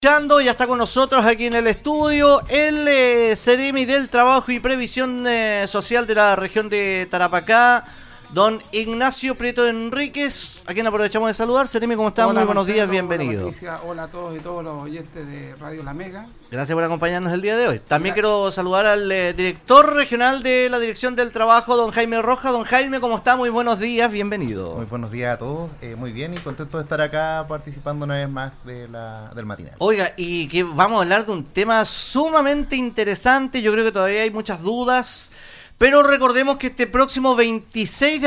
Ya está con nosotros aquí en el estudio el Ceremi del Trabajo y Previsión Social de la región de Tarapacá, don Ignacio Prieto Enríquez, a quien aprovechamos de saludar. Ceremi, ¿cómo está? Muy buenos días, bienvenido. Hola, Patricia, hola a todos y todos los oyentes de Radio La Mega. Gracias por acompañarnos el día de hoy. También quiero saludar al director regional de la Dirección del Trabajo, don Jaime Rojas. Don Jaime, ¿cómo está? Muy buenos días, bienvenido. Muy buenos días a todos, muy bien y contento de estar acá participando una vez más del matinal. Oiga, y que vamos a hablar de un tema sumamente interesante. Yo creo que todavía hay muchas dudas, pero recordemos que el próximo 26 de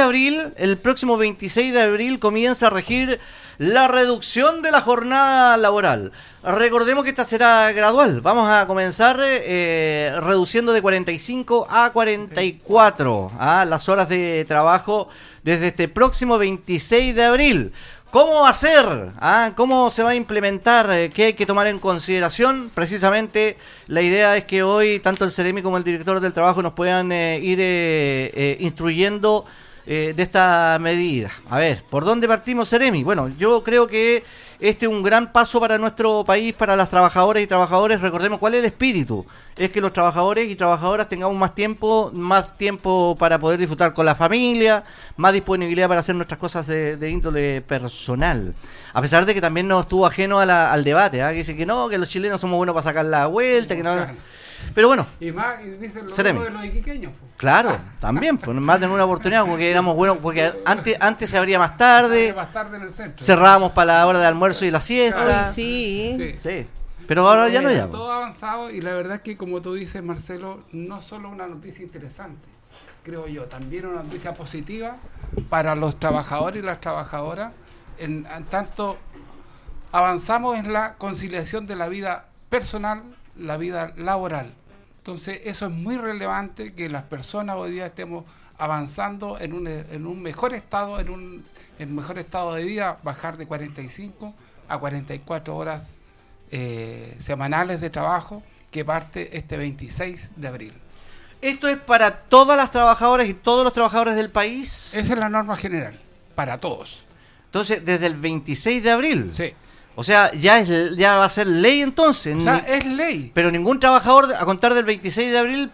abril comienza a regir la reducción de la jornada laboral. Recordemos que esta será gradual. Vamos a comenzar reduciendo de 45 a 44 las horas de trabajo desde este próximo 26 de abril. ¿Cómo va a ser? ¿Cómo se va a implementar? ¿Qué hay que tomar en consideración? Precisamente la idea es que hoy tanto el Ceremi como el director del trabajo nos puedan ir instruyendo de esta medida. A ver, ¿por dónde partimos, Ceremi? Bueno, yo creo que este es un gran paso para nuestro país, para las trabajadoras y trabajadores. Recordemos cuál es el espíritu. Es que los trabajadores y trabajadoras tengamos más tiempo para poder disfrutar con la familia, más disponibilidad para hacer nuestras cosas de índole personal. A pesar de que también nos estuvo ajeno al debate, que dicen que no, que los chilenos somos buenos para sacar la vuelta, que no. Pero bueno, y más dicen los de los iquiqueños. Claro, también, pues más de una oportunidad, porque éramos buenos, porque antes se abría más tarde En el centro. Cerrábamos para la hora de almuerzo y la siesta. Ay, sí. Pero ahora ya no hay. Todo avanzado y la verdad es que, como tú dices, Marcelo, no solo una noticia interesante, creo yo, también una noticia positiva para los trabajadores y las trabajadoras, en tanto avanzamos en la conciliación de la vida personal, la vida laboral. Entonces eso es muy relevante, que las personas hoy día estemos avanzando en un mejor estado, en mejor estado de vida, bajar de 45 a 44 horas semanales de trabajo, que parte este 26 de abril. ¿Esto es para todas las trabajadoras y todos los trabajadores del país? Esa es la norma general, para todos. Entonces, desde el 26 de abril. Sí. O sea, ya va a ser ley entonces. O sea, es ley. Pero ningún trabajador, a contar del 26 de abril,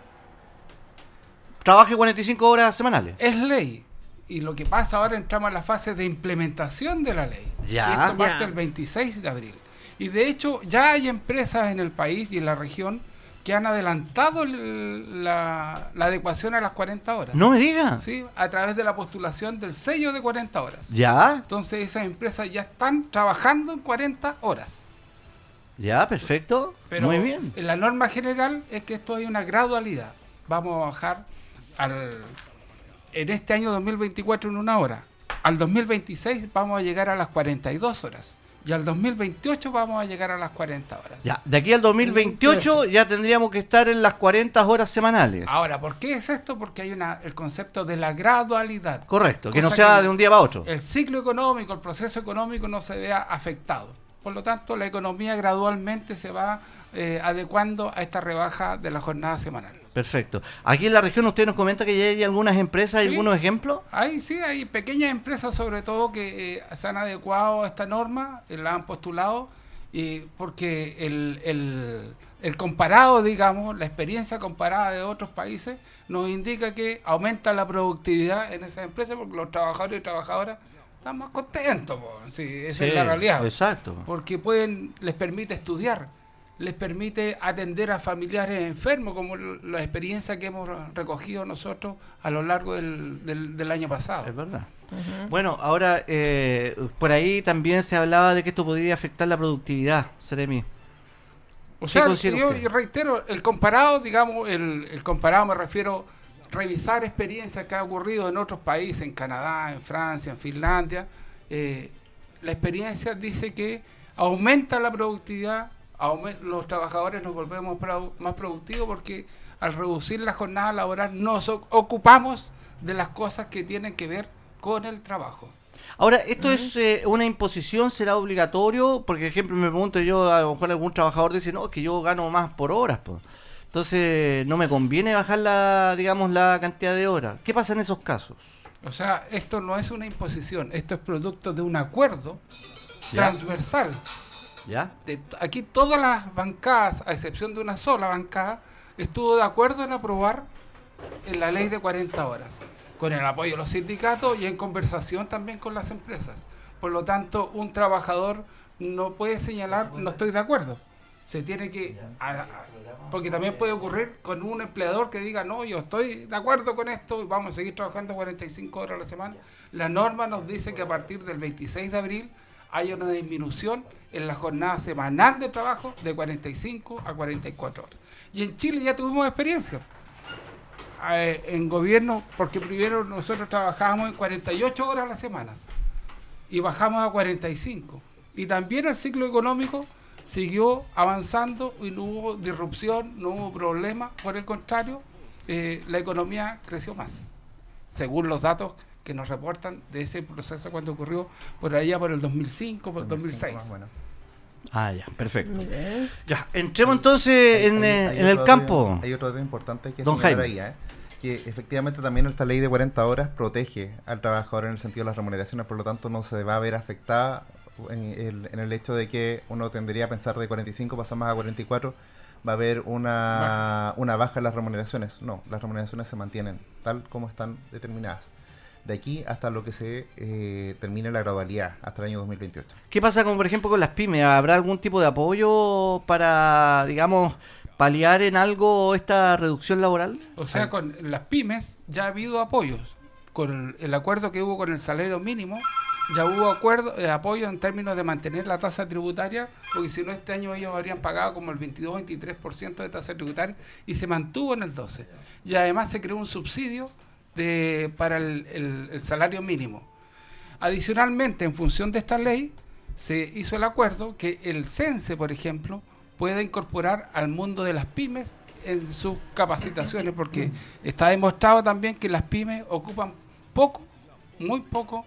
trabaje 45 horas semanales. Es ley. Y lo que pasa ahora, entramos en la fase de implementación de la ley. Ya. Y esto parte el 26 de abril. Y de hecho, ya hay empresas en el país y en la región que han adelantado la adecuación a las 40 horas. No me diga. Sí, a través de la postulación del sello de 40 horas. Ya. Entonces esas empresas ya están trabajando en 40 horas. Ya, perfecto. Pero muy bien. La norma general es que esto hay una gradualidad. Vamos a bajar en este año 2024 en 1 hora. Al 2026 vamos a llegar a las 42 horas. Y al 2028 vamos a llegar a las 40 horas. Ya, de aquí al 2028 ya tendríamos que estar en las 40 horas semanales. Ahora, ¿por qué es esto? Porque hay el concepto de la gradualidad. Correcto, que no sea de un día para otro. El ciclo económico, el proceso económico no se vea afectado. Por lo tanto, la economía gradualmente se va adecuando a esta rebaja de la jornada semanal. Perfecto. Aquí en la región usted nos comenta que ya hay algunas empresas, ¿hay ¿Sí? algunos ejemplos? Hay pequeñas empresas sobre todo que se han adecuado a esta norma, la han postulado, porque el comparado, digamos, la experiencia comparada de otros países nos indica que aumenta la productividad en esas empresas porque los trabajadores y trabajadoras están más contentos, sí, esa es la realidad. Exacto. Porque les permite estudiar, les permite atender a familiares enfermos, como la experiencia que hemos recogido nosotros a lo largo del año pasado. Es verdad. Uh-huh. Bueno, ahora por ahí también se hablaba de que esto podría afectar la productividad, Ceremi. O sea, yo reitero, el comparado, digamos, el comparado me refiero a revisar experiencias que han ocurrido en otros países, en Canadá, en Francia, en Finlandia. La experiencia dice que aumenta la productividad, los trabajadores nos volvemos más productivos porque al reducir la jornada laboral nos ocupamos de las cosas que tienen que ver con el trabajo. Ahora, ¿esto es una imposición? ¿Será obligatorio? Porque, por ejemplo, me pregunto yo, a lo mejor algún trabajador dice, no, es que yo gano más por horas, pues. Entonces, no me conviene bajar la cantidad de horas. ¿Qué pasa en esos casos? O sea, esto no es una imposición, esto es producto de un acuerdo transversal ¿Ya? Aquí todas las bancadas, a excepción de una sola bancada, estuvo de acuerdo en aprobar en la ley de 40 horas, con el apoyo de los sindicatos y en conversación también con las empresas. Por lo tanto, un trabajador no puede señalar, no estoy de acuerdo. Se tiene que, porque también puede ocurrir con un empleador que diga, no, yo estoy de acuerdo con esto y vamos a seguir trabajando 45 horas a la semana. La norma nos dice que a partir del 26 de abril hay una disminución en la jornada semanal de trabajo de 45 a 44 horas. Y en Chile ya tuvimos experiencia en gobierno, porque primero nosotros trabajábamos en 48 horas a la semana y bajamos a 45. Y también el ciclo económico siguió avanzando y no hubo disrupción, no hubo problema. Por el contrario, la economía creció más, según los datos que nos reportan de ese proceso cuando ocurrió por allá por el 2005, por el 2006. Bueno. Ah, ya, perfecto. Ya, entremos entonces en el campo. Hay otro dato importante que Don señalar Jaime. ahí, que efectivamente también esta ley de 40 horas protege al trabajador en el sentido de las remuneraciones, por lo tanto no se va a ver afectada en el hecho de que uno tendría a pensar de 45 pasamos a 44, va a haber una baja en las remuneraciones. No, las remuneraciones se mantienen tal como están determinadas. De aquí hasta lo que se termine la gradualidad, hasta el año 2028. ¿Qué pasa con, por ejemplo, con las pymes? ¿Habrá algún tipo de apoyo para, digamos, paliar en algo esta reducción laboral? O sea, con las pymes ya ha habido apoyos. Con el acuerdo que hubo con el salario mínimo, ya hubo apoyo en términos de mantener la tasa tributaria, porque si no este año ellos habrían pagado como el 22-23% de tasa tributaria y se mantuvo en el 12%. Y además se creó un subsidio para el salario mínimo. Adicionalmente, en función de esta ley, se hizo el acuerdo que el CENSE, por ejemplo, pueda incorporar al mundo de las pymes en sus capacitaciones, porque está demostrado también que las pymes ocupan muy poco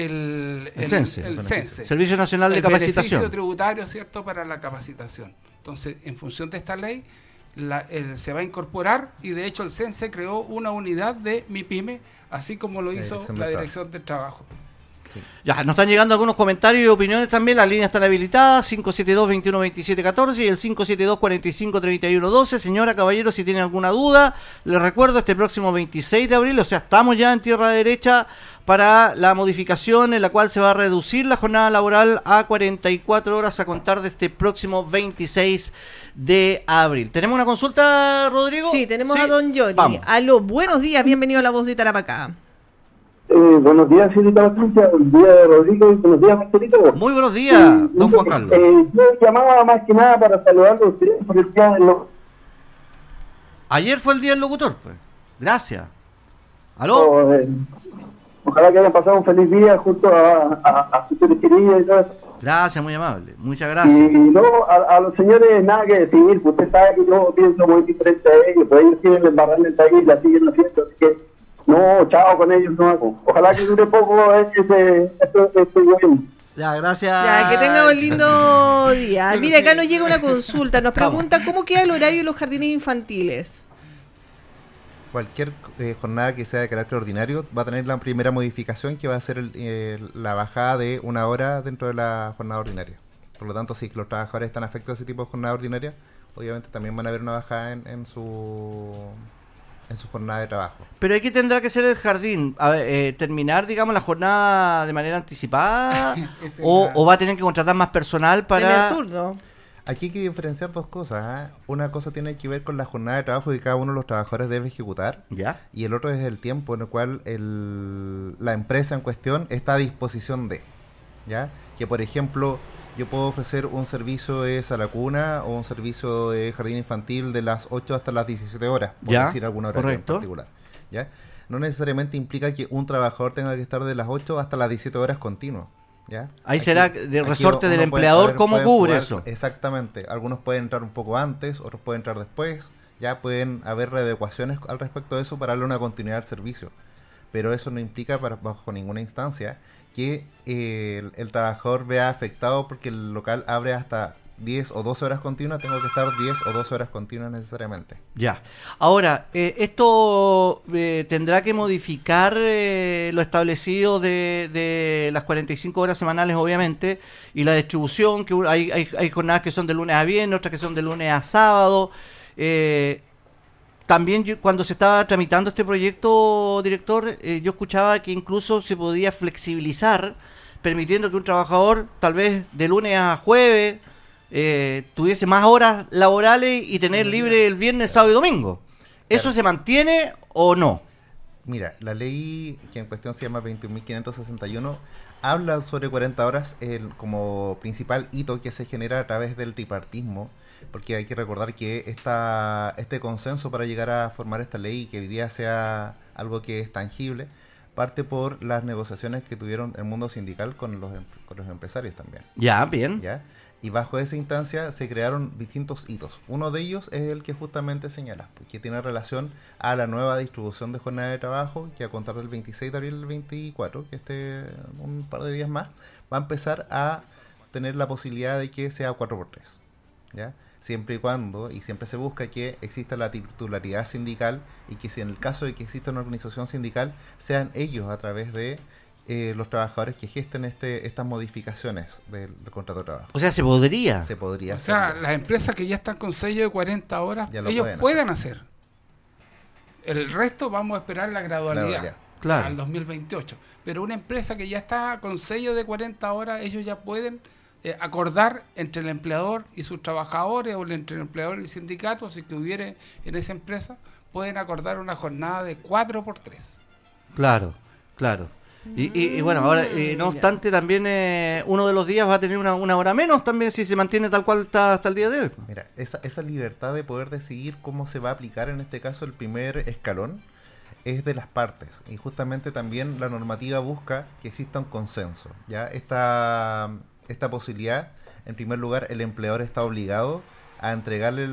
el CENSE, Servicio Nacional de Capacitación. El beneficio tributario, ¿cierto?, para la capacitación. Entonces, en función de esta ley, se va a incorporar, y de hecho el CENSE creó una unidad de MIPYME, así como lo hizo la Dirección del Trabajo. Sí. Ya, nos están llegando algunos comentarios y opiniones también. Las líneas están habilitadas, 572-2127-14 y el 572-45-31-12. Señora, caballero, si tienen alguna duda, les recuerdo, este próximo 26 de abril, o sea, estamos ya en tierra derecha para la modificación en la cual se va a reducir la jornada laboral a 44 horas a contar de este próximo 26 de abril. ¿Tenemos una consulta, Rodrigo? Sí, tenemos a don Johnny. Vamos. Aló, buenos días, bienvenido a La Voz de Tarapacá. Buenos días, señorita Patricia, buenos días, Rodrigo, y buenos días, Marcelito. Muy buenos días, don Juan Carlos. Yo llamaba más que nada para saludarlo a ustedes por el día del locutor. Ayer fue el día del locutor, pues. Gracias. ¿Aló? Ojalá que hayan pasado un feliz día junto a sus seres queridos y todo eso. Gracias, muy amable. Muchas gracias. Y no, a los señores nada que decir, usted sabe que yo pienso muy diferente a ellos, pues ellos quieren embarrarle el país y la siguen haciendo, así que no, chao con ellos, no hago. Ojalá que dure poco este gobierno. Ya, gracias. Ya, que tenga un lindo día. Mira, acá nos llega una consulta, nos pregunta cómo queda el horario de los jardines infantiles. Cualquier jornada que sea de carácter ordinario va a tener la primera modificación, que va a ser la bajada de una hora dentro de la jornada ordinaria. Por lo tanto, si los trabajadores están afectos a ese tipo de jornada ordinaria, obviamente también van a haber una bajada en su jornada de trabajo. Pero aquí tendrá que ser el jardín, terminar, digamos, la jornada de manera anticipada o va a tener que contratar más personal para... Tener turno. Aquí hay que diferenciar dos cosas, ¿eh? Una cosa tiene que ver con la jornada de trabajo que cada uno de los trabajadores debe ejecutar, ¿ya? Y el otro es el tiempo en el cual la empresa en cuestión está a disposición de, ¿ya? Que, por ejemplo, yo puedo ofrecer un servicio de sala cuna o un servicio de jardín infantil de las 8 hasta las 17 horas, por ¿ya? decir alguna hora en particular, ¿ya? No necesariamente implica que un trabajador tenga que estar de las 8 hasta las 17 horas continuo, ¿ya? Ahí será de resorte del empleador cómo cubre eso. Exactamente, algunos pueden entrar un poco antes, otros pueden entrar después, ya pueden haber readecuaciones al respecto de eso para darle una continuidad al servicio, pero eso no implica bajo ninguna instancia que el trabajador vea afectado porque el local abre hasta 10 o 12 horas continuas, tengo que estar 10 o 12 horas continuas necesariamente. Ya. Ahora, esto tendrá que modificar lo establecido de las 45 horas semanales, obviamente, y la distribución, que hay jornadas que son de lunes a viernes, otras que son de lunes a sábado. También cuando se estaba tramitando este proyecto, director, yo escuchaba que incluso se podía flexibilizar, permitiendo que un trabajador, tal vez de lunes a jueves, tuviese más horas laborales y tener libre el viernes, sábado y domingo. ¿Eso Claro. se mantiene o no? Mira, la ley que en cuestión se llama 21.561 habla sobre 40 horas como principal hito que se genera a través del tripartismo, porque hay que recordar que este consenso para llegar a formar esta ley y que hoy día sea algo que es tangible, parte por las negociaciones que tuvieron el mundo sindical con los empresarios también. Ya, bien. ¿Ya? Y bajo esa instancia se crearon distintos hitos. Uno de ellos es el que justamente señalas, que tiene relación a la nueva distribución de jornada de trabajo, que a contar del 26 de abril del 24, que un par de días más, va a empezar a tener la posibilidad de que sea 4x3. ¿Ya? Siempre y cuando, y siempre se busca que exista la titularidad sindical y que si en el caso de que exista una organización sindical, sean ellos a través de los trabajadores que gesten estas modificaciones del contrato de trabajo. O sea, se podría. Se podría O sea, hacer. las empresas que ya están con sello de 40 horas, Ya lo ellos pueden pueden hacer. El resto vamos a esperar la gradualidad Claro. al 2028. Pero una empresa que ya está con sello de 40 horas, ellos ya pueden acordar entre el empleador y sus trabajadores, o entre el empleador y el sindicato, si que hubiere en esa empresa, pueden acordar una jornada de 4x3. Claro, claro. Y bueno, ahora, no obstante, también uno de los días va a tener una hora menos también si se mantiene tal cual está hasta el día de hoy. Mira, esa libertad de poder decidir cómo se va a aplicar en este caso el primer escalón es de las partes, y justamente también la normativa busca que exista un consenso. Ya esta posibilidad, en primer lugar, el empleador está obligado a entregarle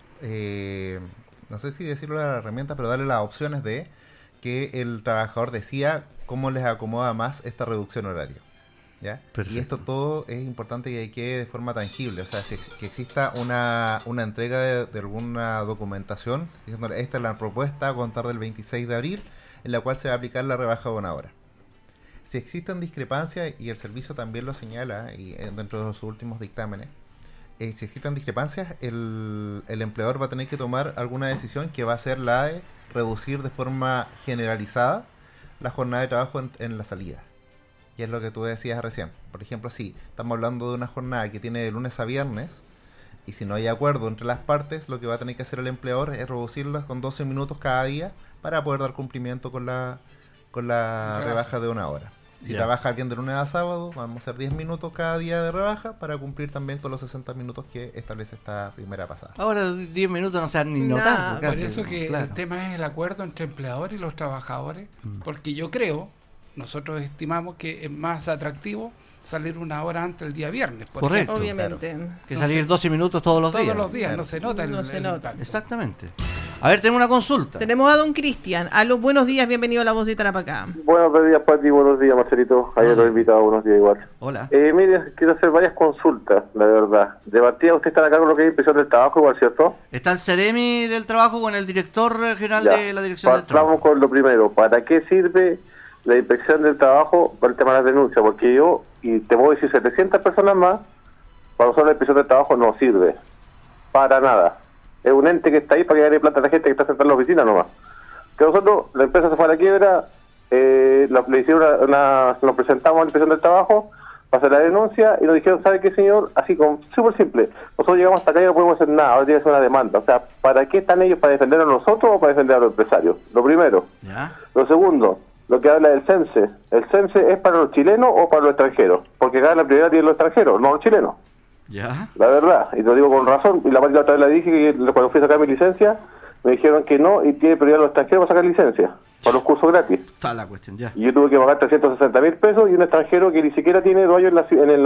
no sé si decirlo las herramientas, pero darle las opciones de que el trabajador decida cómo les acomoda más esta reducción horaria. ¿Ya? Perfecto. Y esto todo es importante que quede de forma tangible, o sea, que exista una entrega de alguna documentación diciendo, esta es la propuesta a contar del 26 de abril, en la cual se va a aplicar la rebaja de una hora. Si existen discrepancias, y el servicio también lo señala y dentro de sus últimos dictámenes, si existen discrepancias, el empleador va a tener que tomar alguna decisión que va a ser la de reducir de forma generalizada la jornada de trabajo en la salida. Y es lo que tú decías recién. Por ejemplo, si estamos hablando de una jornada que tiene de lunes a viernes, y si no hay acuerdo entre las partes, lo que va a tener que hacer el empleador es reducirlas con 12 minutos cada día para poder dar cumplimiento con la rebaja de una hora. Si Ya. trabaja alguien de lunes a sábado, vamos a hacer 10 minutos cada día de rebaja para cumplir también con los 60 minutos que establece esta primera pasada. Ahora 10 minutos no se han ni Nah, notado. Por casi. eso que Claro. el tema es el acuerdo entre empleadores y los trabajadores, porque yo creo, nosotros estimamos que es más atractivo salir una hora antes el día viernes, por Correcto. ejemplo. Obviamente. Que salir 12 minutos todos los días. Todos los días, Claro. no se nota el, No se el nota. impacto. Exactamente. A ver, tenemos una consulta. Tenemos a don Cristian. A los buenos días, bienvenido a La Voz de Tarapacá. Buenos días, Pati, buenos días, Marcelito. Ayer Hola. los invitado, buenos días igual. Hola. Mire, quiero hacer varias consultas, la verdad. De partida, usted está acá con lo que es inspección del trabajo, igual, ¿cierto? Está el Ceremi del trabajo con el director general Ya. de la dirección del Vamos trabajo. con lo primero. ¿Para qué sirve la inspección del trabajo para el tema de las denuncias? Porque yo, y te puedo decir 700 personas más, para usar la inspección del trabajo no sirve. Para nada. Es un ente que está ahí para que gane plata a la gente que está sentada en la oficina nomás. Que nosotros, la empresa se fue a la quiebra, le hicieron nos presentamos a la inspección del trabajo, pasé la denuncia y nos dijeron, ¿sabe qué, señor? Así como, súper simple. Nosotros llegamos hasta acá y no podemos hacer nada, ahora tiene que hacer una demanda. O sea, ¿para qué están ellos? ¿Para defender a nosotros o para defender a los empresarios? Lo primero. ¿Ya? Lo segundo, lo que habla del CENSE. ¿El CENSE es para los chilenos o para los extranjeros? Porque acá la prioridad tiene los extranjeros, no los chilenos. ¿Ya? La verdad, y te lo digo con razón, y la parte otra vez la dije que cuando fui a sacar mi licencia, me dijeron que no, y tiene prioridad los extranjeros para sacar licencia, para los cursos gratis. Está la cuestión, ya. Y yo tuve que pagar 360.000 pesos, y un extranjero que ni siquiera tiene 2 años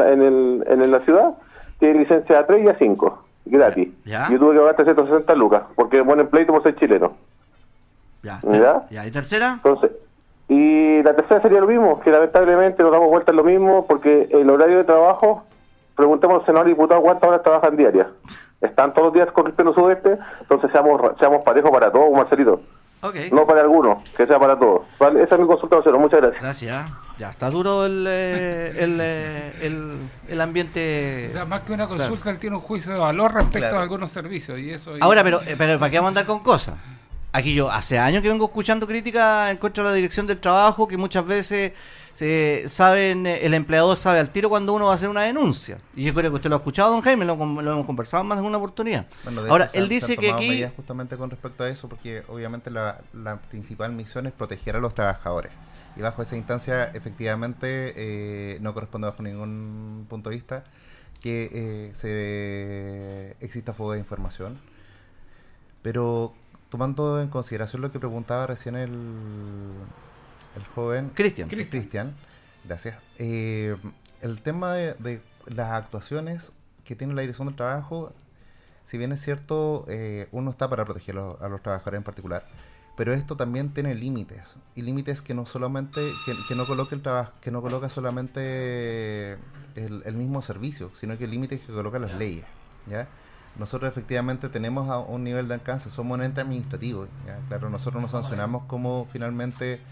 en la ciudad, tiene licencia A3 y A5, gratis. Ya. Y yo tuve que pagar 360 lucas, porque me ponen pleito por ser chileno. Ya. ¿Ya? ¿Ya? ¿Y tercera? Entonces, y la tercera sería lo mismo, que lamentablemente nos damos vuelta en lo mismo, porque el horario de trabajo preguntemos al senador diputado cuántas horas trabajan diarias. ¿Están todos los días con el pleno sudeste? Entonces seamos parejos para todos, Marcelito. Ok. No para algunos, que sea para todos. ¿Vale? Esa es mi consulta, Marcelo. Muchas gracias. Gracias. Ya, está duro el ambiente. O sea, más que una consulta, él tiene un juicio de valor respecto Claro. a algunos servicios. Y eso Ahora, pero ¿para qué vamos a andar con cosas? Aquí yo hace años que vengo escuchando críticas en contra de la dirección del trabajo, que muchas veces el empleador sabe al tiro cuando uno va a hacer una denuncia. Y yo creo que usted lo ha escuchado, don Jaime, lo hemos conversado más de una oportunidad. Bueno, de Ahora, hecho, él se dice han que tomado aquí... medidas justamente con respecto a eso, porque obviamente la principal misión es proteger a los trabajadores. Y bajo esa instancia, efectivamente, no corresponde bajo ningún punto de vista que exista fuga de información. Pero tomando en consideración lo que preguntaba recién el joven Cristian. Cristian, gracias. El tema de las actuaciones que tiene la Dirección del Trabajo, si bien es cierto, uno está para proteger a los trabajadores en particular, pero esto también tiene límites, y límites que no solamente que no coloca solamente el mismo servicio, sino que límites que colocan las leyes, ¿ya? Nosotros efectivamente tenemos a un nivel de alcance, somos un ente administrativo, ¿ya? Claro, nosotros no sancionamos como finalmente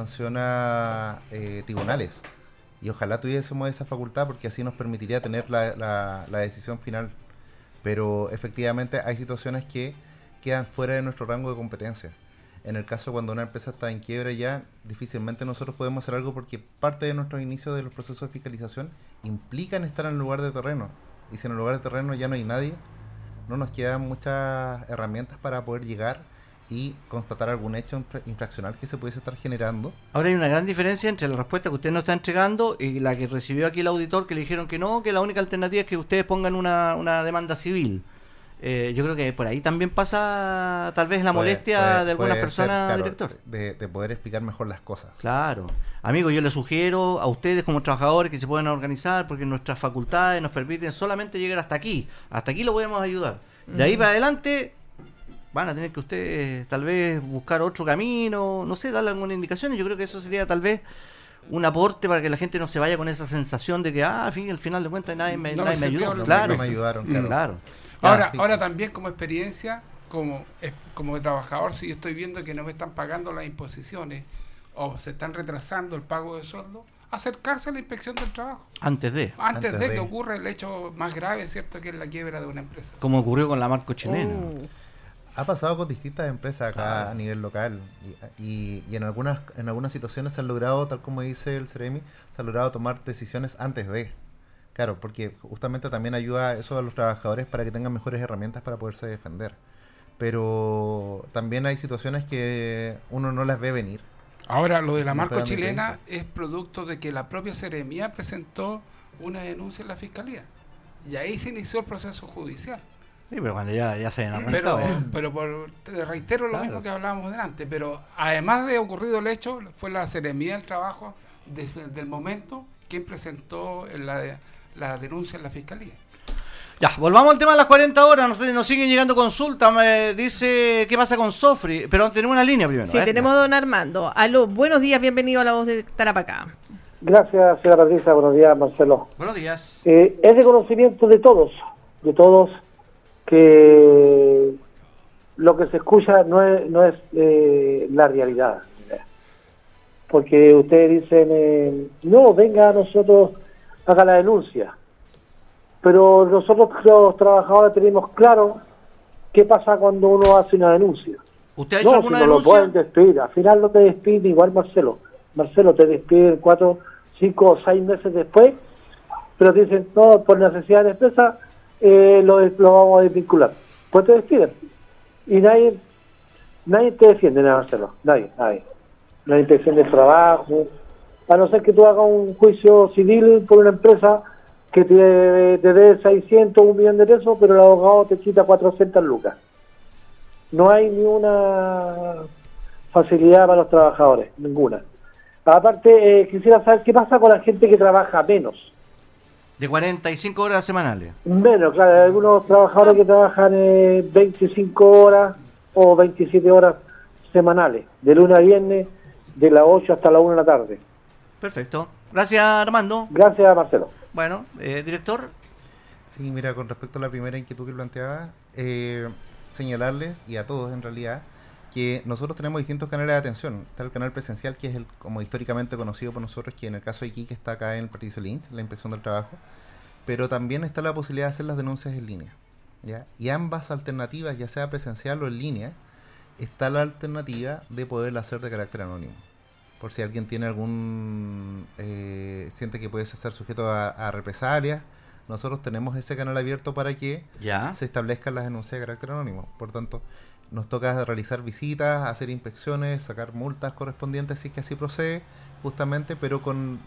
sanciona tribunales, y ojalá tuviésemos esa facultad porque así nos permitiría tener la decisión final, pero efectivamente hay situaciones que quedan fuera de nuestro rango de competencia. En el caso cuando una empresa está en quiebra ya, difícilmente nosotros podemos hacer algo porque parte de nuestro inicio de los procesos de fiscalización implican estar en el lugar de terreno, y si en el lugar de terreno ya no hay nadie, no nos quedan muchas herramientas para poder llegar y constatar algún hecho infraccional que se pudiese estar generando. Ahora hay una gran diferencia entre la respuesta que usted nos está entregando y la que recibió aquí el auditor, que le dijeron que no, que la única alternativa es que ustedes pongan una demanda civil. Yo creo que por ahí también pasa tal vez la molestia de algunas personas, claro, director. De poder explicar mejor las cosas. Claro. Amigo, yo les sugiero a ustedes como trabajadores que se puedan organizar porque nuestras facultades nos permiten solamente llegar hasta aquí. Hasta aquí lo podemos ayudar. De ahí para adelante van a tener que ustedes tal vez buscar otro camino, no sé, darle alguna indicación. Yo creo que eso sería tal vez un aporte para que la gente no se vaya con esa sensación de que, al final de cuentas nadie me ayudó. Claro. No me ayudaron, Claro. Ahora también como experiencia, como trabajador, si yo estoy viendo que no me están pagando las imposiciones o se están retrasando el pago de sueldo, acercarse a la inspección del trabajo. Antes de Que ocurra el hecho más grave, ¿cierto?, que es la quiebra de una empresa. como ocurrió con la Marco Chilena. Ha pasado con distintas empresas acá a nivel local y en algunas situaciones se han logrado, tal como dice el Ceremi, se han logrado tomar decisiones antes de. Claro, porque justamente también ayuda eso a los trabajadores para que tengan mejores herramientas para poderse defender. Pero también hay situaciones que uno no las ve venir. Ahora, lo de la Marco Marco Chilena es producto de que la propia Seremía presentó una denuncia en la Fiscalía. Y ahí se inició el proceso judicial. Sí, pero cuando ya se han arrancado. Pero te reitero lo Claro. mismo que hablábamos delante, pero además de ocurrido el hecho, fue la Seremía del Trabajo desde el momento quien presentó la denuncia en la Fiscalía. Ya, volvamos al tema de las 40 horas. Nos siguen llegando consultas. Me dice qué pasa con Sofri. Pero tenemos una línea primero. Sí, tenemos a don Armando. Aló, buenos días, bienvenido a La Voz de Tarapacá. Gracias, señora Patricia. Buenos días, Marcelo. Buenos días. Es de conocimiento de todos, que lo que se escucha no es la realidad. Porque ustedes dicen, no, venga a nosotros, haga la denuncia. Pero nosotros los trabajadores tenemos claro qué pasa cuando uno hace una denuncia. ¿Usted ha hecho No, alguna si no lo denuncia? pueden despedir. Al final no te despiden igual, Marcelo. Marcelo, te despiden 4, 5 o 6 meses después, pero te dicen, no, por necesidad de la empresa, lo vamos a desvincular. Pues te despiden. Y nadie te defiende, nada, Marcelo. Nadie. La inspección del trabajo, a no ser que tú hagas un juicio civil por una empresa que te dé 600, 1 millón de pesos, pero el abogado te quita 400 lucas. No hay ni una facilidad para los trabajadores, ninguna. Aparte, quisiera saber qué pasa con la gente que trabaja menos. De 45 horas semanales. Menos, claro, hay algunos trabajadores que trabajan 25 horas o 27 horas semanales, de lunes a viernes, de las 8 hasta las 1 de la tarde. Perfecto. Gracias, Armando. Gracias, Marcelo. Bueno, director. Sí, mira, con respecto a la primera inquietud que planteaba, señalarles, y a todos en realidad, que nosotros tenemos distintos canales de atención. Está el canal presencial, que es el como históricamente conocido por nosotros, que en el caso de Iquique está acá en el Patricio Lynch, la Inspección del Trabajo, pero también está la posibilidad de hacer las denuncias en línea, ¿ya? Y ambas alternativas, ya sea presencial o en línea, está la alternativa de poderla hacer de carácter anónimo. Por si alguien tiene siente que puede ser sujeto a represalias, nosotros tenemos ese canal abierto para que Ya. se establezcan las denuncias de carácter anónimo. Por tanto, nos toca realizar visitas, hacer inspecciones, sacar multas correspondientes si es que así procede, justamente, pero con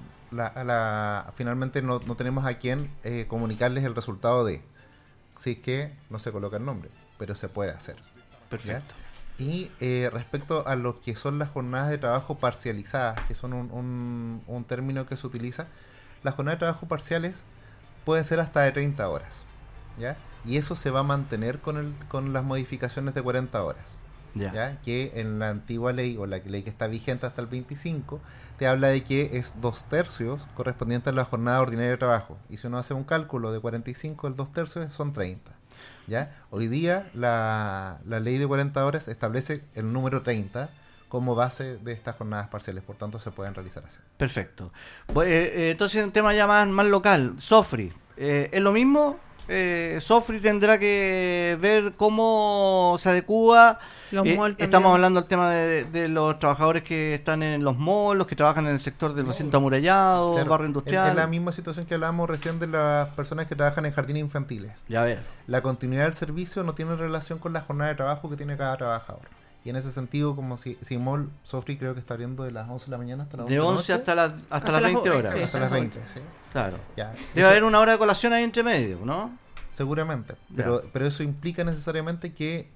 finalmente no tenemos a quién comunicarles el resultado de, si es que no se coloca el nombre, pero se puede hacer. Perfecto. ¿Ya? Y respecto a lo que son las jornadas de trabajo parcializadas, que son un término que se utiliza, las jornadas de trabajo parciales pueden ser hasta de 30 horas, ¿ya? Y eso se va a mantener con las modificaciones de 40 horas, ¿ya? Que en la antigua ley, o la ley que está vigente hasta el 25, te habla de que es 2/3 correspondiente a la jornada ordinaria de trabajo. Y si uno hace un cálculo de 45, el 2/3 son 30. ¿Ya? Hoy día la ley de 40 horas establece el número 30 como base de estas jornadas parciales, por tanto se pueden realizar así. Perfecto. Entonces un tema ya más local, Sofri, ¿es lo mismo? Sofri tendrá que ver cómo se adecúa. Los malls estamos también. hablando del tema de los trabajadores que están en los malls, los que trabajan en el sector del recinto amurallado, Claro, barrio industrial. es la misma situación que hablábamos recién de las personas que trabajan en jardines infantiles. Ya ver. La continuidad del servicio no tiene relación con la jornada de trabajo que tiene cada trabajador. Y en ese sentido, como si Mall Sofri creo que está abriendo de las 11 de la mañana hasta las 11 De 11 de la noche, hasta las 20 horas. sí. hasta las 20, ¿sí? Claro. Ya, Debe haber una hora de colación ahí entre medio, ¿no? seguramente, Ya. pero eso implica necesariamente que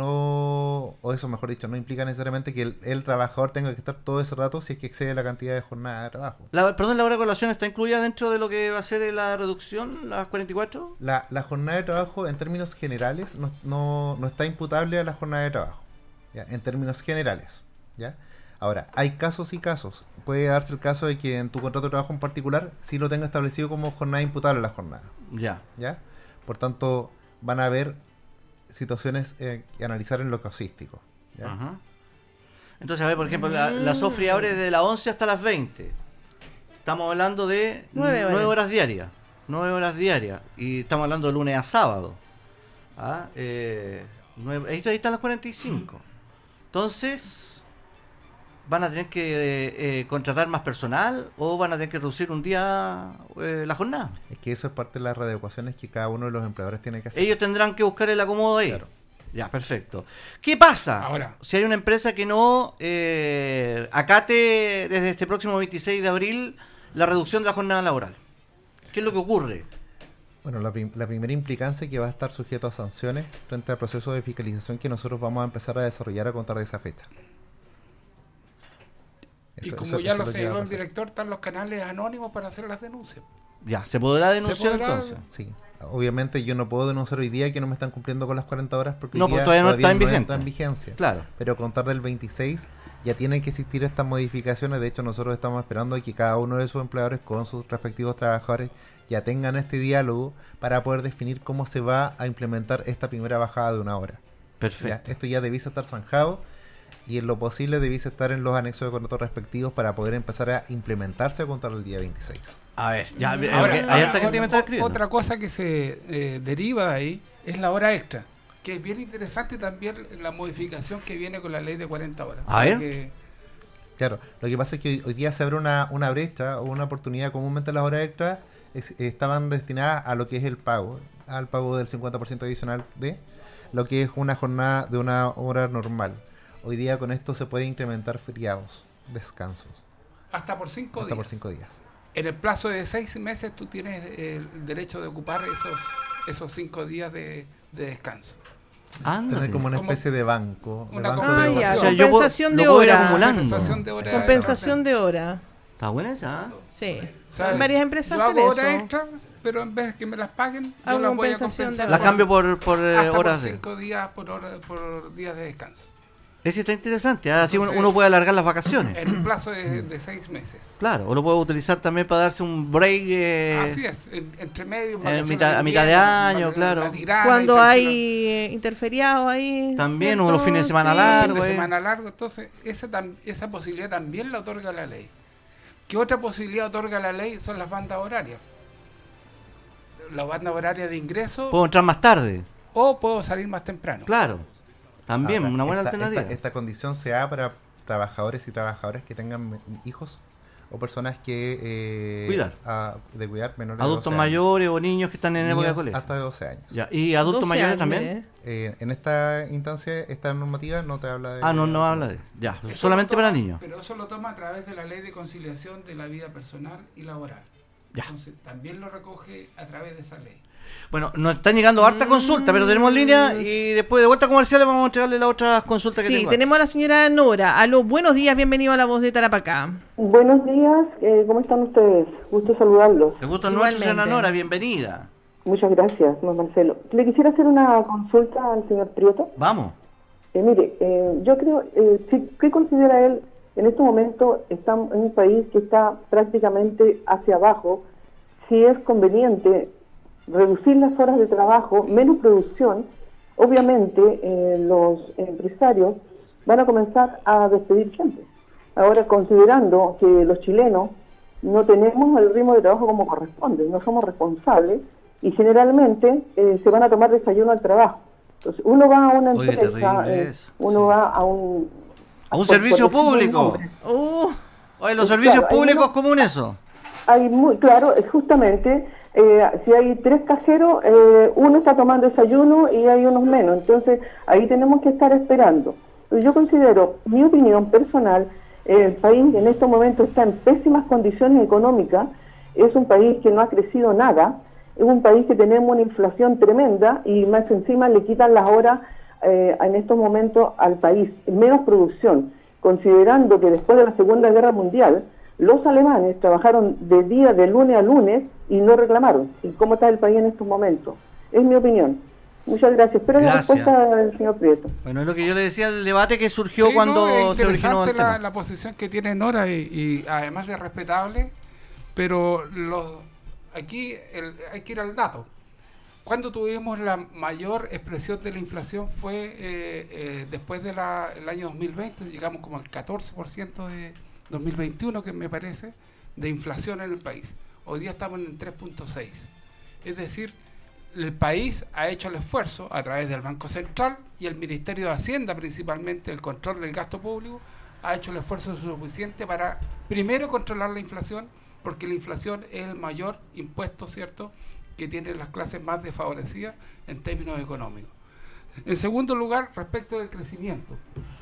no, o eso mejor dicho, no implica necesariamente que el trabajador tenga que estar todo ese rato si es que excede la cantidad de jornada de trabajo. Perdón, ¿la hora de colación está incluida dentro de lo que va a ser la reducción, las 44? La jornada de trabajo en términos generales no está imputable a la jornada de trabajo, ¿ya? En términos generales, ¿ya? Ahora, hay casos y casos. Puede darse el caso de que en tu contrato de trabajo en particular sí lo tenga establecido como jornada imputable a la jornada, Ya. ¿ya? Por tanto, van a haber situaciones que analizar en lo casístico, ¿ya? Ajá. Entonces, a ver, por ejemplo, la Sofri abre de las 11 hasta las 20. Estamos hablando de 9 horas diarias. 9 horas diarias. Y estamos hablando de lunes a sábado. ¿Ah? Ahí están las 45. Entonces, ¿van a tener que contratar más personal o van a tener que reducir un día la jornada? Es que eso es parte de las readecuaciones que cada uno de los empleadores tiene que hacer. Ellos tendrán que buscar el acomodo ahí. Claro. Ya, perfecto. ¿Qué pasa Ahora. si hay una empresa que no acate desde este próximo 26 de abril la reducción de la jornada laboral? ¿Qué es lo que ocurre? Bueno, la primera implicancia que va a estar sujeto a sanciones frente al proceso de fiscalización que nosotros vamos a empezar a desarrollar a contar de esa fecha. Y Eso- como eso- ya eso lo es que va a señaló el pasar. director, están los canales anónimos para hacer las denuncias. Ya, ¿se podrá denunciar ¿Se podrá? entonces? Sí, obviamente yo no puedo denunciar hoy día que no me están cumpliendo con las 40 horas porque No, hoy porque día todavía no está en entra vigente. en vigencia. Claro. Pero a contar del 26 ya tienen que existir estas modificaciones. De hecho, nosotros estamos esperando que cada uno de sus empleadores con sus respectivos trabajadores ya tengan este diálogo para poder definir cómo se va a implementar esta primera bajada de una hora. Perfecto. ¿Ya? Esto ya debiese estar zanjado y en lo posible debiese estar en los anexos de contratos respectivos para poder empezar a implementarse a contar el día 26. A ver, ya, Ahora, hay harta gente que me está escribiendo. otra cosa que se deriva de ahí es la hora extra, que es bien interesante también la modificación que viene con la ley de 40 horas. A ver. Porque Claro, lo que pasa es que hoy día se abre una brecha o una oportunidad. Comúnmente las horas extras estaban destinadas a lo que es el pago, al pago del 50% adicional de lo que es una jornada de una hora normal. Hoy día con esto se puede incrementar feriados, descansos, hasta por 5 hasta días. por 5 días. En el plazo de 6 meses tú tienes el derecho de ocupar esos 5 días de descanso. Ándale. Tener como una Como especie de banco. una de Ah, ya, O sea, yo compensación lo de puedo ir hora. acumulando. Compensación de hora. Compensación de hora. Está buena esa, ¿eh? Sí. O sea, Varias empresas yo hacen hago eso. hora extra, pero en vez de que me las paguen, Hago yo las voy a compensación de compensar. La cambio por hasta horas por de... 5 días por días de descanso. Ese está interesante, así uno puede alargar las vacaciones. En un plazo de 6 meses. Claro, o lo puede utilizar también para darse un break. Así es, entre medio. A mitad de año, claro. Cuando hay interferiado ahí. También, ¿cierto? los fines de semana largos. Fin de semana largo, entonces esa posibilidad también la otorga la ley. ¿Qué otra posibilidad otorga la ley? Son las bandas horarias. Las bandas horarias de ingreso. Puedo entrar más tarde. O puedo salir más temprano. Claro, también Ahora, una buena alternativa. Esta condición se da para trabajadores y trabajadoras que tengan hijos o personas que... de cuidar menores adultos de 12 años. mayores o niños que están en época de Niños colegio. hasta de 12 años. Ya. ¿Y adultos 12 mayores años, también? En esta instancia, esta normativa no te habla de... No habla de... Ya, Eso solamente lo toma, para niños. Pero eso lo toma a través de la ley de conciliación de la vida personal y laboral. Ya. Entonces también lo recoge a través de esa ley. Bueno, nos están llegando harta consulta, pero tenemos línea y después de vuelta comerciales vamos a entregarle las otras consultas que Sí, tengo. tenemos a la señora Nora. Aló, buenos días, bienvenido a La Voz de Tarapacá. Buenos días, ¿cómo están ustedes? Gusto saludarlos. El gusto es nuestro, señora Igualmente. Nora, bienvenida. Muchas gracias, don Marcelo. Le quisiera hacer una consulta al señor Prieto. Vamos. Yo creo, ¿qué considera él? En este momento estamos en un país que está prácticamente hacia abajo. Si es conveniente reducir las horas de trabajo, menos producción, obviamente los empresarios van a comenzar a despedir gente. Ahora, considerando que los chilenos no tenemos el ritmo de trabajo como corresponde, no somos responsables y generalmente se van a tomar desayuno al trabajo. Entonces, uno va a una Oye, empresa, terrible eso, uno sí. va a un... servicio por decir un público. nombre. Oye, los Claro, servicios hay públicos menos- común eso. Hay muy claro, justamente, si hay 3 cajeros, uno está tomando desayuno y hay unos menos. Entonces, ahí tenemos que estar esperando. Yo considero, mi opinión personal, el país en estos momentos está en pésimas condiciones económicas, es un país que no ha crecido nada, es un país que tenemos una inflación tremenda y más encima le quitan las horas en estos momentos al país, menos producción, considerando que después de la Segunda Guerra Mundial, los alemanes trabajaron de lunes a lunes y no reclamaron. ¿Y cómo está el país en estos momentos? Es mi opinión. Muchas gracias. Espero la Gracias. respuesta del señor Prieto. Bueno, es lo que yo le decía, el debate que surgió Sí, cuando es se originó el interesante tema. la posición que tiene Nora y además de respetable, pero aquí hay que ir al dato. Cuando tuvimos la mayor expresión de la inflación fue después del año 2020, llegamos como al 14% de 2021, que me parece, de inflación en el país. Hoy día estamos en 3.6. Es decir, el país ha hecho el esfuerzo a través del Banco Central y el Ministerio de Hacienda, principalmente el control del gasto público, ha hecho el esfuerzo suficiente para primero controlar la inflación, porque la inflación es el mayor impuesto, ¿cierto?, que tienen las clases más desfavorecidas en términos económicos. En segundo lugar, respecto del crecimiento.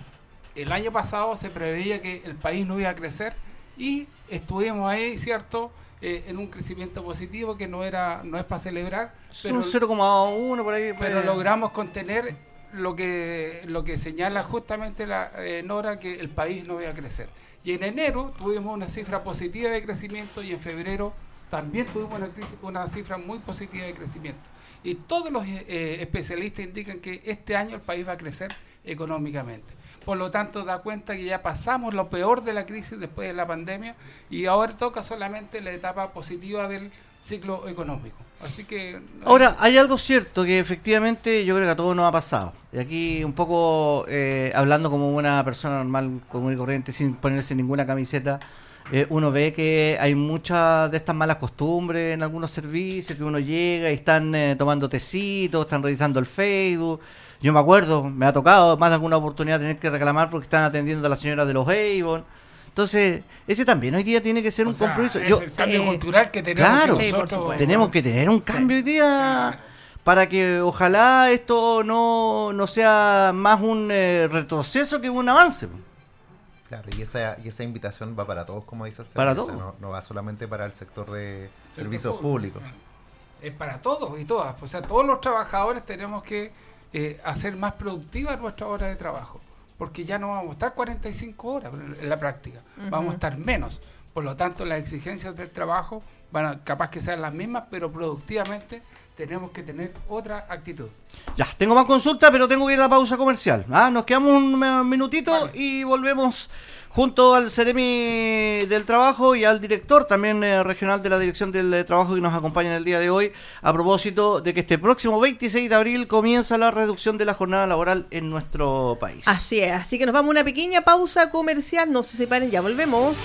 El año pasado se preveía que el país no iba a crecer y estuvimos ahí, ¿cierto?, en un crecimiento positivo que no es para celebrar, Pero un 0,1 por ahí. pero logramos contener lo que señala justamente la Nora, que el país no iba a crecer. Y en enero tuvimos una cifra positiva de crecimiento y en febrero también tuvimos una cifra muy positiva de crecimiento. Y todos los especialistas indican que este año el país va a crecer económicamente. Por lo tanto, da cuenta que ya pasamos lo peor de la crisis después de la pandemia y ahora toca solamente la etapa positiva del ciclo económico. Así que... Ahora, hay algo cierto que efectivamente yo creo que a todos nos ha pasado. Y aquí un poco hablando como una persona normal, común y corriente, sin ponerse ninguna camiseta, uno ve que hay muchas de estas malas costumbres en algunos servicios, que uno llega y están tomando tecitos, están revisando el Facebook. Yo me acuerdo, me ha tocado más de alguna oportunidad tener que reclamar porque están atendiendo a la señora de los Avon. Entonces, ese también hoy día tiene que ser un compromiso. Es el cambio cultural que tenemos Claro, que Sí, por nosotros... supuesto. tenemos que tener un cambio hoy día para que ojalá esto no sea más un retroceso que un avance. Claro, y esa invitación va para todos, como dice el Para servicio, todos. no va solamente para el sector de Sector servicios públicos. Es para todos y todas. O sea, todos los trabajadores tenemos que hacer más productivas nuestras horas de trabajo. Porque ya no vamos a estar 45 horas en la práctica. Vamos a estar menos. Por lo tanto, las exigencias del trabajo van a capaz que sean las mismas, pero productivamente tenemos que tener otra actitud. Ya, tengo más consultas, pero tengo que ir a la pausa comercial. Nos quedamos un minutito Vale. y volvemos junto al Ceremi del Trabajo y al director también regional de la Dirección del Trabajo que nos acompaña en el día de hoy, a propósito de que este próximo 26 de abril comienza la reducción de la jornada laboral en nuestro país. Así es, así que nos vamos a una pequeña pausa comercial, no se separen, ya volvemos.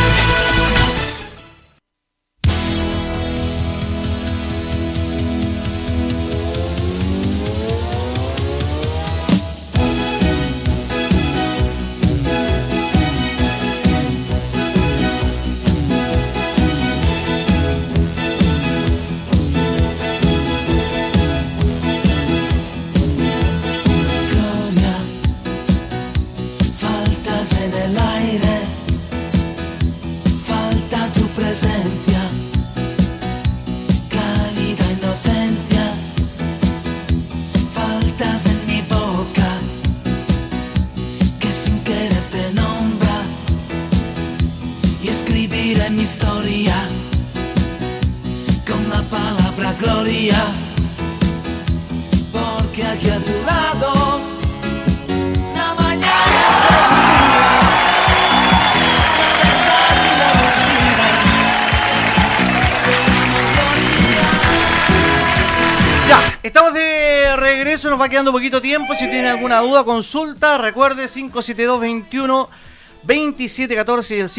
En el aire, falta tu presencia, cálida inocencia, faltas en mi boca, que sin querer te nombra, y escribiré mi historia con la palabra gloria, porque aquí a tu lado la mañana se Estamos de regreso, nos va quedando poquito tiempo. Si tienen alguna duda, consulta, recuerde 572-21 2714 y el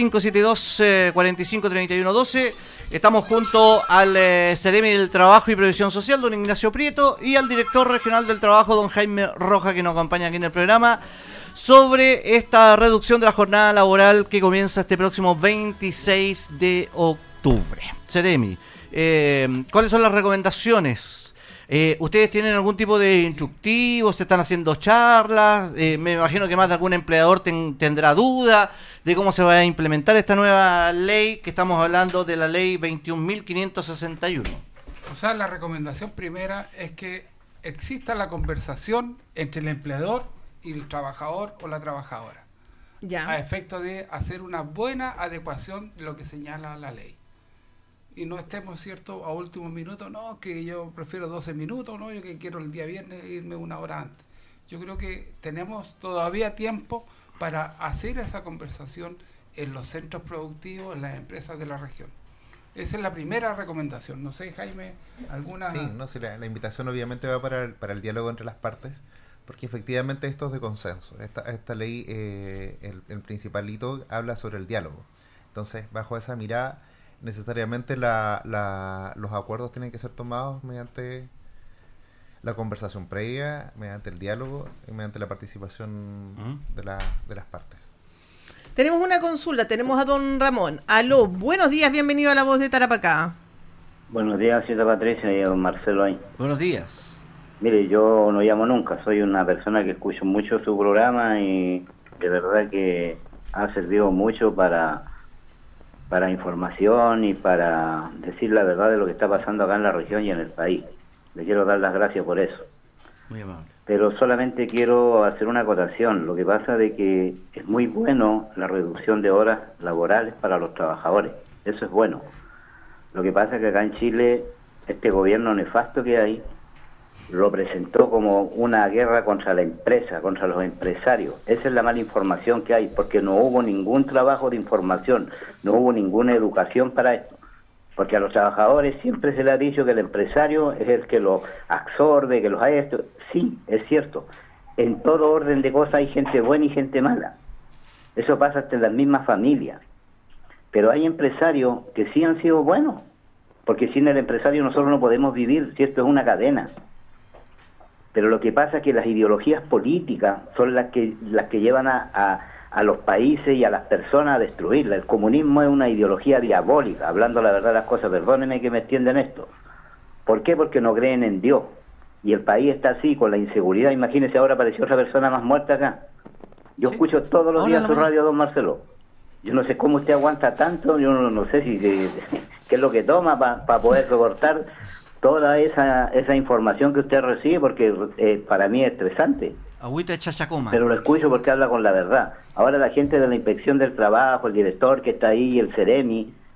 572-45-3112. Estamos junto al Ceremi del Trabajo y Previsión Social, don Ignacio Prieto, y al director regional del Trabajo, don Jaime Roja, que nos acompaña aquí en el programa, sobre esta reducción de la jornada laboral que comienza este próximo 26 de octubre. Ceremi, ¿cuáles son las recomendaciones? ¿Ustedes tienen algún tipo de instructivos? ¿Se están haciendo charlas? Me imagino que más de algún empleador tendrá duda de cómo se va a implementar esta nueva ley, que estamos hablando de la ley 21.561. O sea, la recomendación primera es que exista la conversación entre el empleador y el trabajador o la trabajadora, Ya. a efecto de hacer una buena adecuación de lo que señala la ley. Y no estemos, ¿cierto?, a último minuto, no, que yo prefiero 12 minutos, no, yo que quiero el día viernes irme una hora antes. Yo creo que tenemos todavía tiempo para hacer esa conversación en los centros productivos, en las empresas de la región. Esa es la primera recomendación. No sé, Jaime, ¿alguna...? Sí, no, sí, la invitación obviamente va para el diálogo entre las partes, porque efectivamente esto es de consenso. Esta ley, el principal hito habla sobre el diálogo. Entonces, bajo esa mirada, necesariamente los acuerdos tienen que ser tomados mediante la conversación previa, mediante el diálogo y mediante la participación de las partes. Tenemos una consulta, tenemos a don Ramón. Aló, buenos días, bienvenido a La Voz de Tarapacá. Buenos días, señora Patricia y a don Marcelo ahí. Buenos días. Mire, yo no llamo nunca, soy una persona que escucho mucho su programa y de verdad que ha servido mucho para información y para decir la verdad de lo que está pasando acá en la región y en el país. Le quiero dar las gracias por eso. Muy amable. Pero solamente quiero hacer una acotación. Lo que pasa de que es muy bueno la reducción de horas laborales para los trabajadores. Eso es bueno. Lo que pasa es que acá en Chile, este gobierno nefasto que hay, lo presentó como una guerra contra la empresa, contra los empresarios. Esa es la mala información que hay, porque no hubo ningún trabajo de información, no hubo ninguna educación para esto. Porque a los trabajadores siempre se les ha dicho que el empresario es el que los absorbe, que los ha esto. Sí, es cierto. En todo orden de cosas hay gente buena y gente mala. Eso pasa hasta en las mismas familias. Pero hay empresarios que sí han sido buenos, porque sin el empresario nosotros no podemos vivir, si esto es una cadena. Pero lo que pasa es que las ideologías políticas son las que llevan a los países y a las personas a destruirla. El comunismo es una ideología diabólica, hablando la verdad de las cosas. Perdónenme que me extiendan esto. ¿Por qué? Porque no creen en Dios. Y el país está así, con la inseguridad. Imagínense, ahora apareció otra persona más muerta acá. Yo escucho todos los días su radio, don Marcelo. Yo no sé cómo usted aguanta tanto, yo no sé si qué es lo que toma para poder soportar toda esa información que usted recibe, porque para mí es estresante. Agüita de chachacoma. Pero lo escucho porque habla con la verdad. Ahora la gente de la Inspección del Trabajo, el director que está ahí, el Ceremi,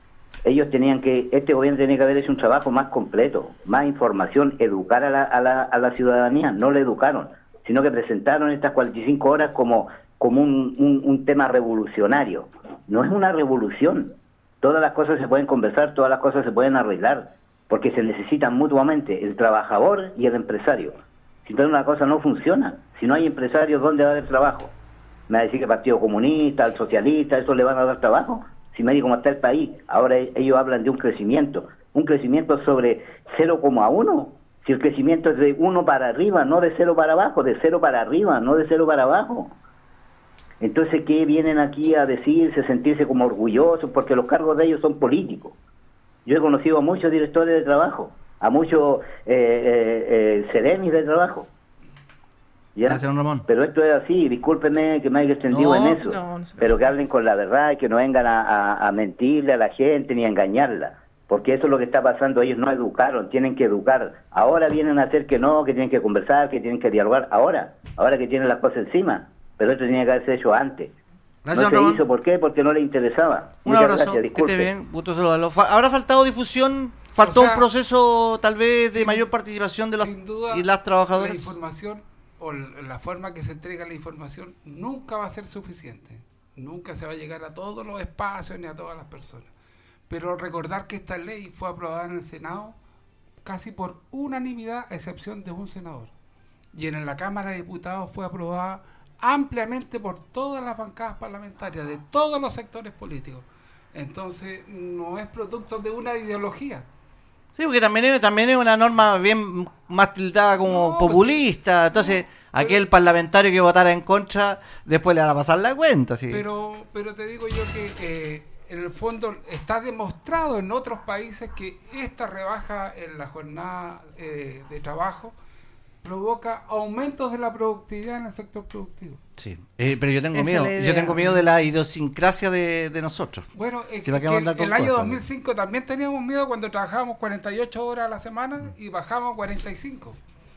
Este gobierno tenía que haber hecho un trabajo más completo, más información, educar a la ciudadanía. No la educaron, sino que presentaron estas 45 horas como un tema revolucionario. No es una revolución. Todas las cosas se pueden conversar, todas las cosas se pueden arreglar, porque se necesitan mutuamente el trabajador y el empresario. Si entonces una cosa no funciona, si no hay empresarios, ¿dónde va a haber trabajo? Me va a decir que el Partido Comunista, el Socialista, ¿eso le van a dar trabajo? Si me dice cómo está el país, ahora ellos hablan de un crecimiento sobre 0,1. Si el crecimiento es de 1 para arriba, no de 0 para abajo, de 0 para arriba, no de 0 para abajo. Entonces, ¿qué vienen aquí a decirse, sentirse como orgullosos? Porque los cargos de ellos son políticos. Yo he conocido a muchos directores de trabajo, a muchos seremis de trabajo. ¿Ya? Gracias, don Ramón. Pero esto es así, discúlpenme que me haya extendido en eso, pero que hablen con la verdad y que no vengan a mentirle a la gente ni a engañarla, porque eso es lo que está pasando. Ellos no educaron, tienen que educar. Ahora vienen a hacer que no, que tienen que conversar, que tienen que dialogar, ahora que tienen las cosas encima, pero esto tenía que haberse hecho antes. Gracias, no se Ramón. hizo, ¿por qué? Porque no le interesaba. Un Muchas abrazo, gracias, que disculpe. esté bien, gusto saludarlo. ¿Habrá faltado difusión? ¿Faltó un proceso tal vez de mayor participación de los Sin duda, y las trabajadoras? La información o la forma que se entrega la información nunca va a ser suficiente. Nunca se va a llegar a todos los espacios ni a todas las personas. Pero recordar que esta ley fue aprobada en el Senado casi por unanimidad, a excepción de un senador. Y en la Cámara de Diputados fue aprobada ampliamente por todas las bancadas parlamentarias, de todos los sectores políticos. Entonces, no es producto de una ideología. Sí, porque también es una norma bien más tildada como populista. Entonces, aquel parlamentario que votara en contra, después le van a pasar la cuenta. Sí. Pero te digo yo que en el fondo está demostrado en otros países que esta rebaja en la jornada de trabajo provoca aumentos de la productividad en el sector productivo. Sí, pero yo tengo miedo. Yo tengo miedo de la idiosincrasia de nosotros. Bueno, Si va a quedar andar con el año cosas. 2005 también teníamos miedo cuando trabajábamos 48 horas a la semana y bajábamos 45.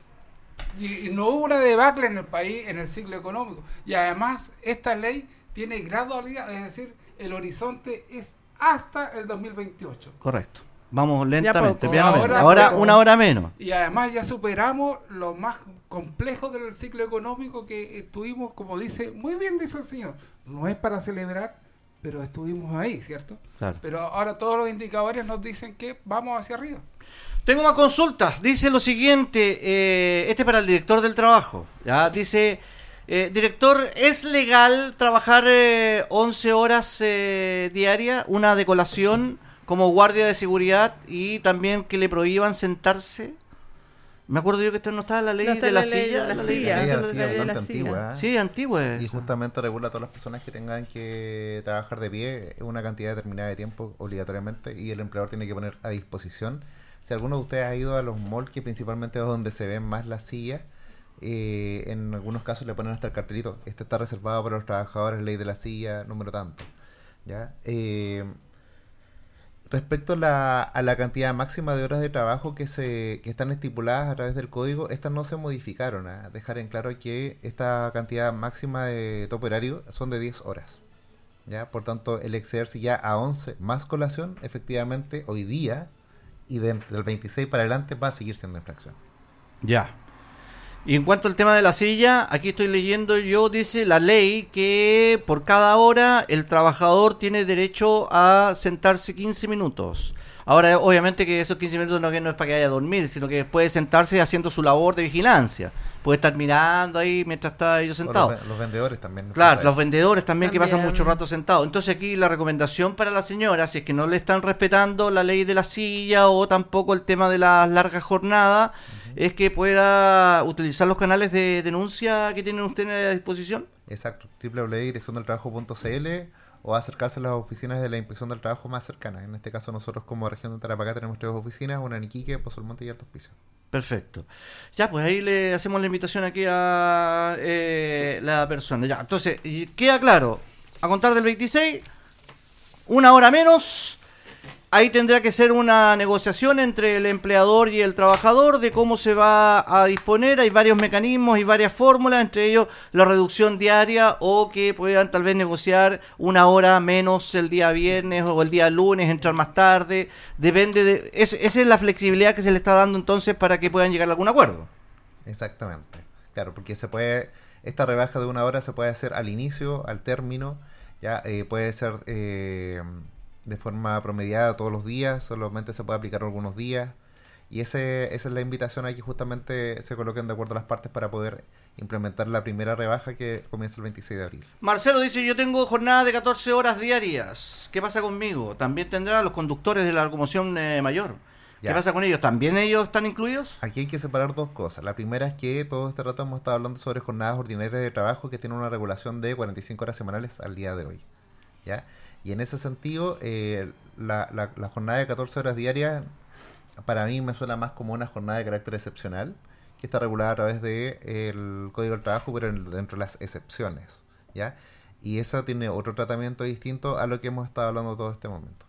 Y no hubo una debacle en el país en el ciclo económico. Y además, esta ley tiene gradualidad, es decir, el horizonte es hasta el 2028. Correcto. Vamos lentamente, poco. pianamente. Ahora Ahora una hora menos. Y además ya superamos lo más complejo del ciclo económico que estuvimos, como dice, muy bien dice el señor, no es para celebrar, pero estuvimos ahí, ¿cierto? Claro. Pero ahora todos los indicadores nos dicen que vamos hacia arriba. Tengo más consultas. Dice lo siguiente, este es para el director del trabajo. Ya dice, director, ¿es legal trabajar 11 horas diarias, una de colación como guardia de seguridad y también que le prohíban sentarse? Me acuerdo yo que esto no estaba en la ley de la silla. La ley de la silla es bastante antigua. Sí, antigua. Y justamente regula a todas las personas que tengan que trabajar de pie una cantidad determinada de tiempo obligatoriamente, y el empleador tiene que poner a disposición. Si alguno de ustedes ha ido a los malls, que principalmente es donde se ven más las sillas, en algunos casos le ponen hasta el cartelito: este está reservado para los trabajadores, ley de la silla, número tanto. ¿Ya? Respecto a la cantidad máxima de horas de trabajo que están estipuladas a través del código, estas no se modificaron. A dejar en claro que esta cantidad máxima de tope horario son de 10 horas. ¿Ya? Por tanto, el excederse ya a 11 más colación, efectivamente, hoy día y del 26 para adelante va a seguir siendo infracción. Ya. Y en cuanto al tema de la silla, aquí estoy leyendo yo, dice la ley que por cada hora el trabajador tiene derecho a sentarse 15 minutos. Ahora, obviamente que esos 15 minutos no es para que vaya a dormir, sino que puede sentarse haciendo su labor de vigilancia. Puede estar mirando ahí mientras está ellos sentados. Los vendedores también. Claro, los vendedores también que pasan mucho rato sentados. Entonces aquí la recomendación para la señora, si es que no le están respetando la ley de la silla o tampoco el tema de las largas jornadas, es que pueda utilizar los canales de denuncia que tienen ustedes a disposición. Exacto, www.direcciondeltrabajo.cl o acercarse a las oficinas de la Inspección del Trabajo más cercanas. En este caso nosotros como región de Tarapacá tenemos 3 oficinas, una en Iquique, Pozo Almonte y Alto Hospicio. Perfecto. Ya, pues ahí le hacemos la invitación aquí a la persona. Ya, entonces, queda claro, a contar del 26, una hora menos, Ahí tendrá que ser una negociación entre el empleador y el trabajador de cómo se va a disponer. Hay varios mecanismos y varias fórmulas, entre ellos la reducción diaria o que puedan tal vez negociar una hora menos el día viernes o el día lunes, entrar más tarde. Depende de... Esa es la flexibilidad que se le está dando entonces para que puedan llegar a algún acuerdo. Exactamente. Claro, porque esta rebaja de una hora se puede hacer al inicio, al término, ya puede ser... de forma promediada todos los días, solamente se puede aplicar algunos días, y esa es la invitación a que justamente se coloquen de acuerdo las partes para poder implementar la primera rebaja que comienza el 26 de abril. Marcelo dice, yo tengo jornada de 14 horas diarias, ¿qué pasa conmigo? También tendrá los conductores de la locomoción mayor. ¿Qué pasa con ellos? ¿También ellos están incluidos? Aquí hay que separar dos cosas. La primera es que todo este rato hemos estado hablando sobre jornadas ordinarias de trabajo que tienen una regulación de 45 horas semanales al día de hoy, ¿ya? Y en ese sentido, la jornada de 14 horas diarias, para mí me suena más como una jornada de carácter excepcional, que está regulada a través del Código del Trabajo, pero dentro de las excepciones, ¿ya? Y esa tiene otro tratamiento distinto a lo que hemos estado hablando todo este momento.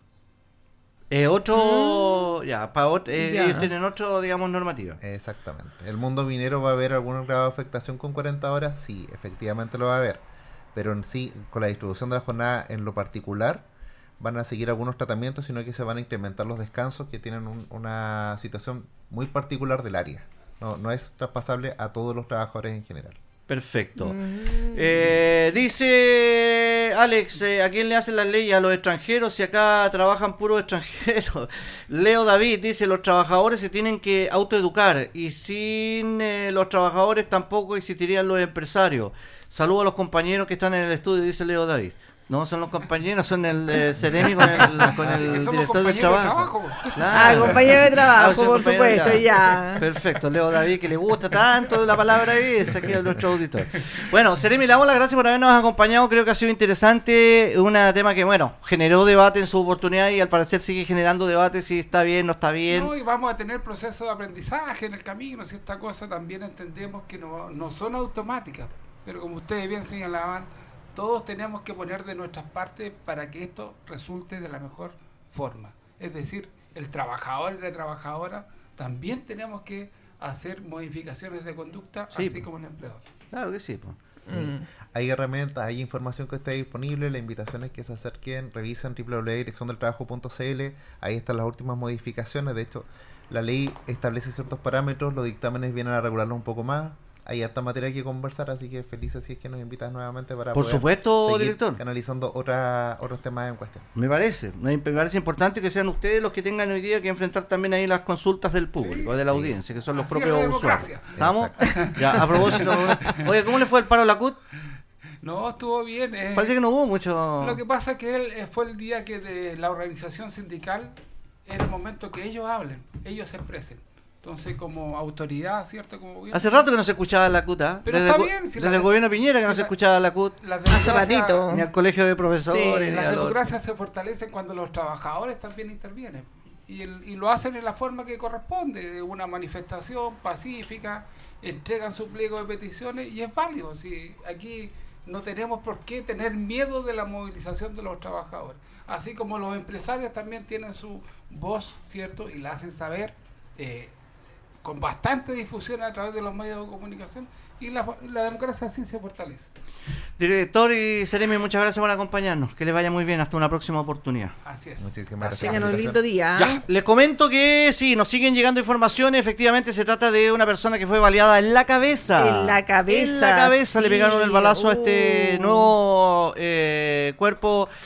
Ellos tienen otro, digamos, normativa. Exactamente. ¿El mundo minero va a haber algún grado de afectación con 40 horas? Sí, efectivamente lo va a haber. Pero en sí, con la distribución de la jornada en lo particular, van a seguir algunos tratamientos, sino que se van a incrementar los descansos que tienen una situación muy particular del área. No es traspasable a todos los trabajadores en general. Perfecto. Dice Alex, ¿a quién le hacen las leyes? ¿A los extranjeros? Si acá trabajan puros extranjeros. Leo David dice, los trabajadores se tienen que autoeducar y sin los trabajadores tampoco existirían los empresarios. Saludos a los compañeros que están en el estudio, dice Leo David. No, son los compañeros, son el Ceremi con el director del trabajo. Claro. Compañero de trabajo, por supuesto, ya. Perfecto, Leo David, que le gusta tanto la palabra esa aquí a nuestro auditor. Bueno, Ceremi, le damos las gracias por habernos acompañado. Creo que ha sido interesante, un tema que, generó debate en su oportunidad y al parecer sigue generando debate si está bien, no está bien. No, y vamos a tener procesos de aprendizaje en el camino, si esta cosa también entendemos que no son automáticas, pero como ustedes bien señalaban, todos tenemos que poner de nuestras partes para que esto resulte de la mejor forma. Es decir, el trabajador y la trabajadora también tenemos que hacer modificaciones de conducta, sí, así como el empleador. Claro que sí. Hay herramientas, hay información que está disponible. La invitación es que se acerquen, revisen www.direcciondeltrabajo.cl. Ahí están las últimas modificaciones. De hecho, la ley establece ciertos parámetros, los dictámenes vienen a regularlos un poco más. Hay harta materia que conversar, así que felices si es que nos invitas nuevamente para por poder supuesto, seguir director, analizando otros temas en cuestión. Me parece importante que sean ustedes los que tengan hoy día que enfrentar también ahí las consultas del público, de la audiencia, que son los propios usuarios. ¿Estamos? Ya, a propósito, oye, ¿cómo le fue el paro a la CUT? No, estuvo bien. Parece que no hubo mucho. Lo que pasa es que fue el día que de la organización sindical era el momento que ellos hablen, ellos se expresen. Entonces, como autoridad, ¿cierto? Como gobierno, hace rato que no se escuchaba la CUT, ¿eh? Pero está bien. Desde el gobierno Piñera que no se escuchaba la CUT. Hace ratito. Ni al colegio de profesores. Sí, las democracias se fortalecen cuando los trabajadores también intervienen. Y lo hacen en la forma que corresponde, de una manifestación pacífica, entregan su pliego de peticiones y es válido. Si aquí no tenemos por qué tener miedo de la movilización de los trabajadores. Así como los empresarios también tienen su voz, ¿cierto? Y la hacen saber con bastante difusión a través de los medios de comunicación, y la democracia así se fortalece. Director y Ceremi, muchas gracias por acompañarnos. Que les vaya muy bien, hasta una próxima oportunidad. Así es. Muchísimas gracias. Tengan un lindo día. Ya, les comento que sí, nos siguen llegando informaciones. Efectivamente, se trata de una persona que fue baleada en la cabeza. En la cabeza. Sí. Le pegaron el balazo a este nuevo cuerpo